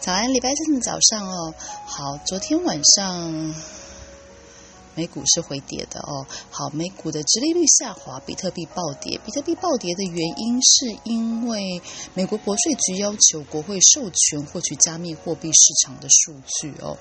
早安，礼拜三的早上哦。好，昨天晚上美股是回跌的哦。好，美股的殖利率下滑，比特币暴跌。比特币暴跌的原因是因为美国国税局要求国会授权获取加密货币市场的数据哦。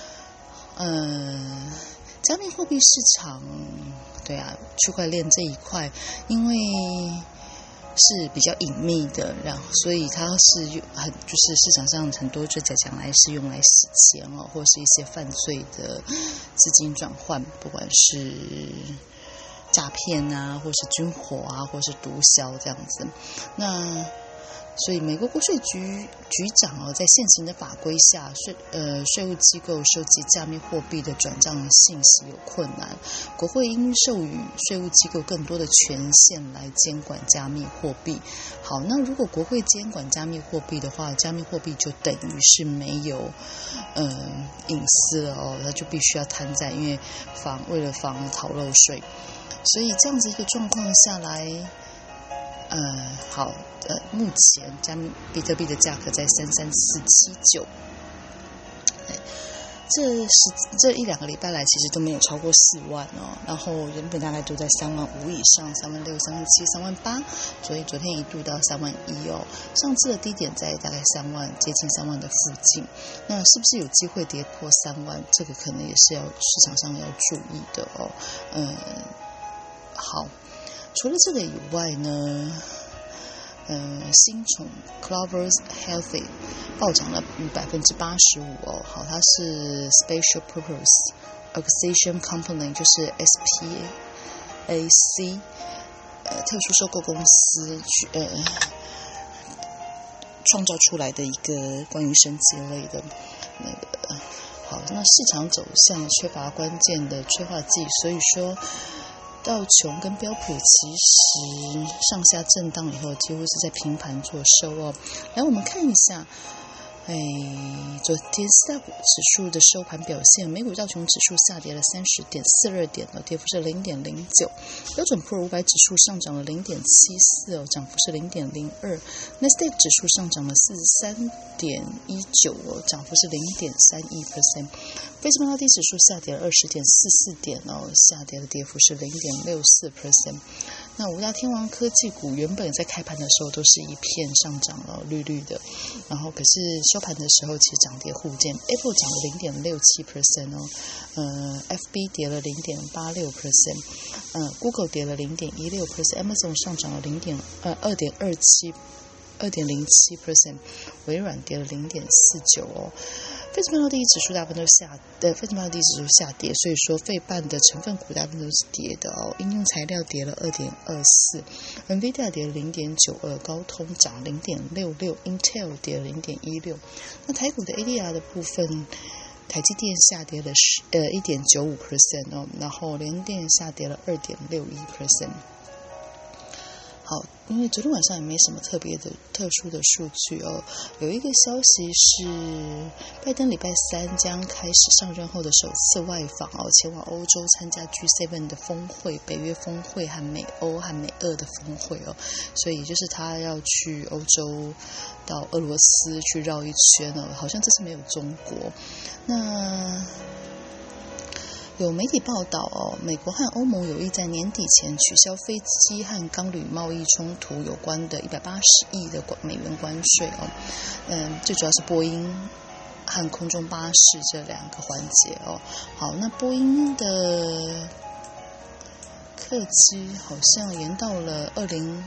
加密货币市场，对啊，区块链这一块，因为是比较隐秘的，所以它是就是市场上很多就讲来是用来洗钱哦，或是一些犯罪的资金转换，不管是诈骗啊，或是军火啊，或是毒枭这样子。那所以美国国税局局长在现行的法规下，税务机构收集加密货币的转账信息有困难，国会应授予税务机构更多的权限来监管加密货币。好，那如果国会监管加密货币的话，加密货币就等于是没有隐私了哦，它就必须要摊在，因为为了防逃漏税，所以这样子一个状况下来，目前比特币的价格在33479，这一两个礼拜来其实都没有超过4万哦，然后原本大概都在3万5以上，36000、37000、3万8，所以昨天一度到3万1哦，上次的低点在大概3万，接近3万的附近。那是不是有机会跌破3万？这个可能也是市场上要注意的哦。好，除了这个以外呢，新宠 Clover's Healthy 暴涨了85%哦。好，它是 Special Purpose Acquisition Company， 就是 SPAC，特殊收购公司创造出来的一个关于升级类的那个。好，那市场走向缺乏关键的催化剂，所以说道琼跟标普其实上下震荡以后，几乎是在平盘做收哦。来，我们看一下，昨天四大股指数的收盘表现，美股道琼指数下跌了30.42点哦，跌幅是0.09；标准普尔500指数上涨了0.74哦，涨幅是0.02；纳斯达克指数上涨了43.19哦，涨幅是0.31%。费城半导体指数下跌了20.44点哦，下跌的跌幅是0.64%。那五大天王科技股原本在开盘的时候都是一片上涨哦，绿绿的，然后可是收盘的时候其实涨跌互见 ，Apple 涨了0.67% 哦，FB 跌了0.86%， Google 跌了0.16%，Amazon 上涨了2.07%，微软跌了0.49%哦。费城半导体指数大部分都费城半导体指数下跌，所以说费半的成分股大部分都是跌的哦。应用材料跌了2.24%，NVIDIA 跌了0.92%，高通涨0.66%，Intel 跌了0.16%。那台股的 ADR 的部分，台积电下跌了1.95% 哦，然后联电下跌了2.61%。好，因为昨天晚上也没什么特殊的数据哦。有一个消息是，拜登礼拜3将开始上任后的首次外访哦，前往欧洲参加 G7 的峰会、北约峰会和美欧和美俄的峰会哦，所以就是他要去欧洲到俄罗斯去绕一圈哦，好像这次没有中国。那有媒体报道哦，美国和欧盟有意在年底前取消飞机和钢铝贸易冲突有关的180亿的美元关税哦。最主要是波音和空中巴士这两个环节哦。好，那波音的客机好像延到了2022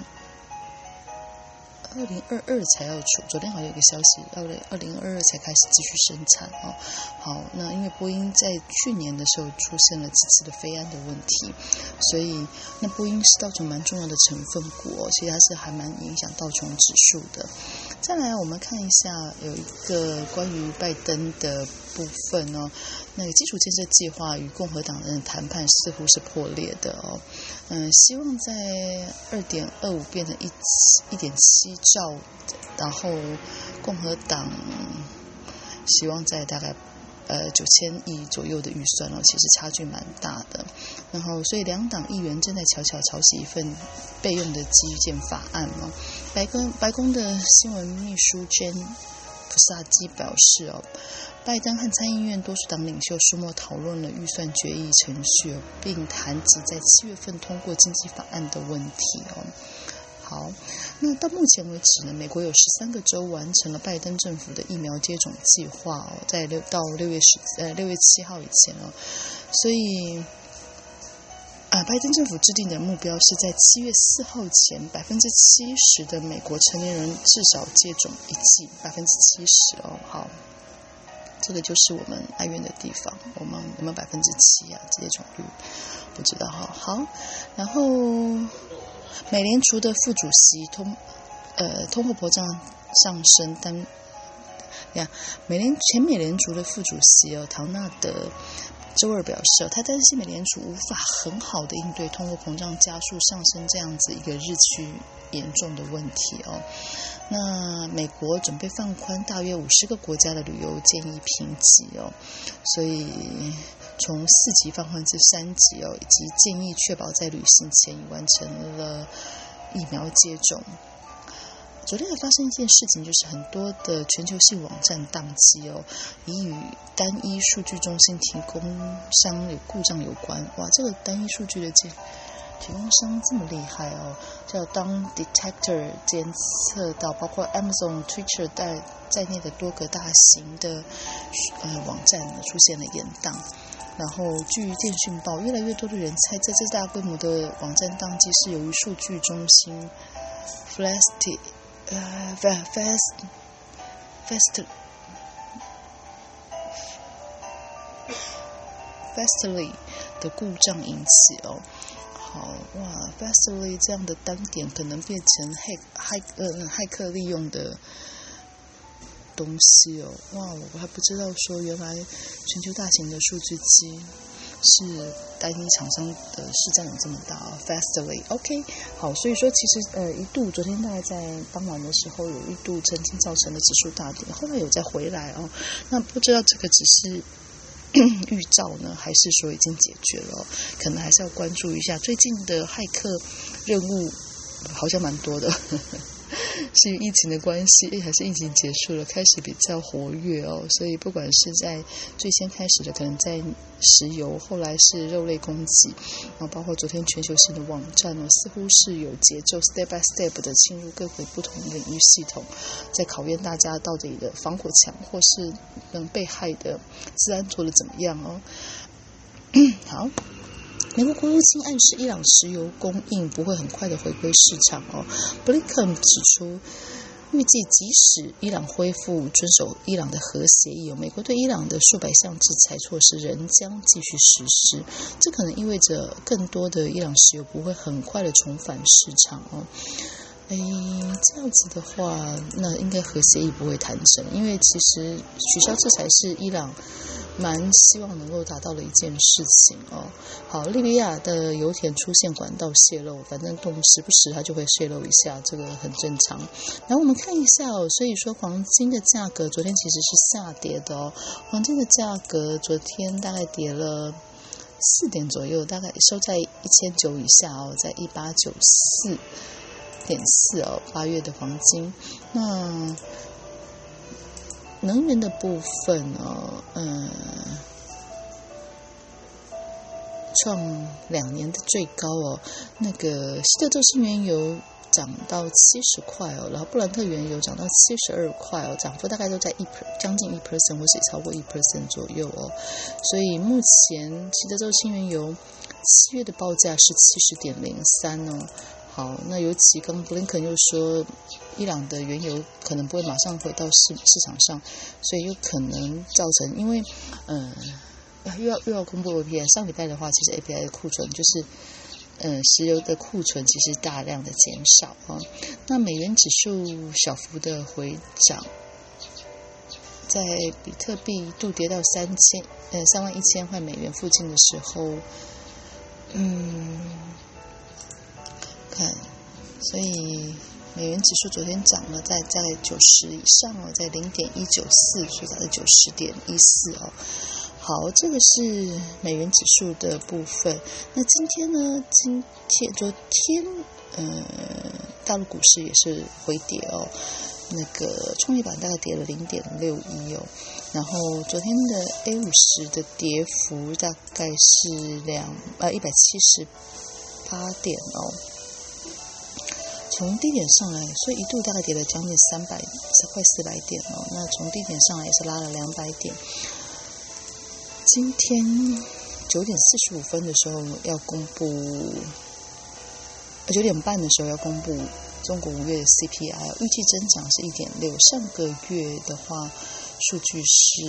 才要出，昨天好像有个消息，到了2022才开始继续生产哦。好，那因为波音在去年的时候出现了几次的飞安的问题，所以那波音是道琼蛮重要的成分股哦，其实它是还蛮影响道琼指数的。再来，我们看一下有一个关于拜登的部分哦，那个基础建设计划与共和党人的谈判似乎是破裂的哦。希望在2.25变成1.7兆，然后共和党希望在大概9000亿左右的预算哦，其实差距蛮大的。然后，所以两党议员正在悄悄抄袭一份备用的基建法案哦。白宫的新闻秘书 Jen 萨基表示拜登和参议院多数党领袖周末讨论了预算决议程序并谈及在7月份通过经济法案的问题好，那到目前为止呢，美国有13个州完成了拜登政府的疫苗接种计划在到6月7号以前所以拜登政府制定的目标是在7月4号前70%的美国成年人至少接种一剂，70%好，这个就是我们哀怨的地方，我们有没有7%接种率？不知道好，然后美联储的副主席通货膨胀上升，但美联储的副主席唐纳德周二表示他担心美联储无法很好的应对通货膨胀加速上升这样子一个日趋严重的问题那美国准备放宽大约50个国家的旅游建议评级所以从4级放宽至3级以及建议确保在旅行前已完成了疫苗接种。昨天还发生一件事情，就是很多的全球性网站宕机以与单一数据中心提供商有故障有关。哇，这个单一数据的提供商这么厉害叫当 Detector 监测到包括 Amazon、Twitter 在内的多个大型的网站出现了延宕。然后据电讯报，越来越多的人猜这大规模的网站宕机是由于数据中心 Fastly 的故障引起好哇 Fastly 这样的单点可能变成骇客利用的东西哇，我还不知道说原来全球大型的数据机是单一厂商的市占有这么大Fastly OK 好，所以说其实一度昨天大概在傍晚的时候有一度曾经造成了指数大跌，后来有再回来那不知道这个只是预兆呢，还是说已经解决了可能还是要关注一下最近的骇客任务好像蛮多的是疫情的关系还是疫情结束了开始比较活跃所以不管是在最先开始的可能在石油，后来是肉类供给，然后包括昨天全球性的网站似乎是有节奏 step by step 的进入各个不同领域系统，在考验大家到底的防火墙或是能被害的治安做得怎么样好，美国国务卿暗示伊朗石油供应不会很快的回归市场布林肯指出，预计即使伊朗恢复遵守伊朗的核协议美国对伊朗的数百项制裁措施仍将继续实施，这可能意味着更多的伊朗石油不会很快的重返市场这样子的话，那应该核协议不会谈成，因为其实取消制裁是伊朗蛮希望能够达到的一件事情好，利比亚的油田出现管道泄漏，反正时不时它就会泄漏一下，这个很正常。然后我们看一下所以说黄金的价格昨天其实是下跌的黄金的价格昨天大概跌了4点左右，大概收在1900以下在1894.4 8月的黄金。那能源的部分创2年的最高那个西德州新原油涨到70块然后布兰特原油涨到72块涨幅大概都在将近 1% 或是超过 1% 左右所以目前西德州新原油7月的报价是 70.03好，那尤其刚布林肯又说伊朗的原油可能不会马上回到市场上，所以有可能造成因为又要公布 API， 上礼拜的话其实 API 的库存就是石油的库存其实大量的减少那美元指数小幅的回涨，在比特币一度跌到31000块美元附近的时候看，所以美元指数昨天涨了在90以上在 0.194 所以在90.14好，这个是美元指数的部分。那今天呢？昨天大陆股市也是回跌那个创业板大概跌了0.61哦，然后昨天的 A50的跌幅大概是178点哦，从低点上来，所以一度大概跌了将近快400点哦，那从低点上来也是拉了200点。今天9点45分的时候要公布，9点半的时候要公布中国5月的 CPI， 预计增长是 1.6， 上个月的话数据是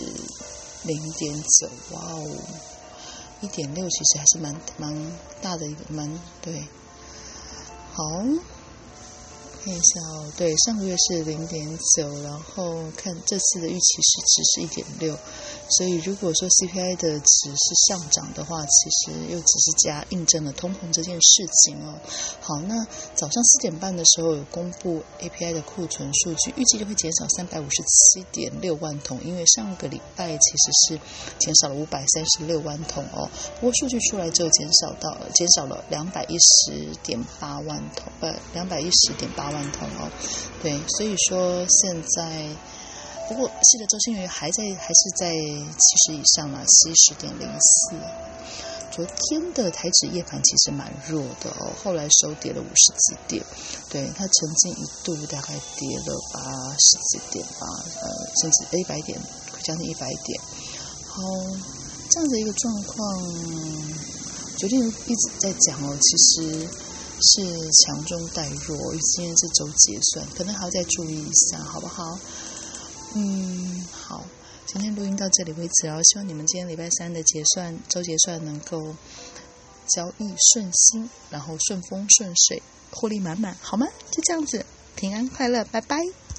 0.9， 哇哦 1.6 其实还是蛮大的一个对。好，看一下哦，对，上个月是 0.9， 然后看这次的预期值是 1.6， 所以如果说 CPI 的值是上涨的话，其实又只是印证了通膨这件事情哦。好，那早上4点半的时候有公布 API 的库存数据，预计就会减少 357.6 万桶，因为上个礼拜其实是减少了536万桶哦，不过数据出来之后减少了210.8万桶，210.8万桶哦，对，所以说现在，不过西德州新原油还是在70以上啦，70.04。昨天的台指夜盘其实蛮弱的哦，后来收跌了50几点，对，它曾经一度大概跌了80几点吧，甚至100点，将近100点。好，这样的一个状况，昨天一直在讲哦，其实是强中带弱，因为今天是周结算，可能还要再注意一下，好不好？好，今天录音到这里为止哦，希望你们今天礼拜三的周结算能够交易顺心，然后顺风顺水，获利满满，好吗？就这样子，平安快乐，拜拜。